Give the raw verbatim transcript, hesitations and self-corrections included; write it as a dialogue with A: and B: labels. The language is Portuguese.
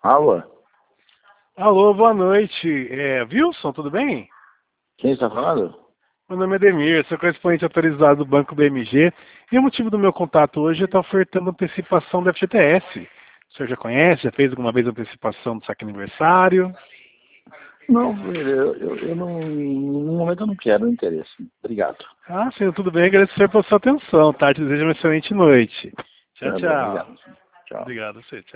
A: Alô?
B: Alô, boa noite. É, Wilson, tudo bem?
A: Quem está falando?
B: Meu nome é Demir, sou correspondente autorizado do Banco B M G. E o motivo do meu contato hoje é estar ofertando antecipação do F G T S. O senhor já conhece? Já fez alguma vez antecipação do saque aniversário?
A: Não, eu, eu, eu não, no momento eu não quero interesse. Obrigado.
B: Ah, sim, tudo bem. Agradecer pela sua atenção, tá? Te desejo uma excelente noite. Tchau,
A: Tá bem,
B: tchau.
A: obrigado. Tchau.
B: Obrigado, você. Tchau.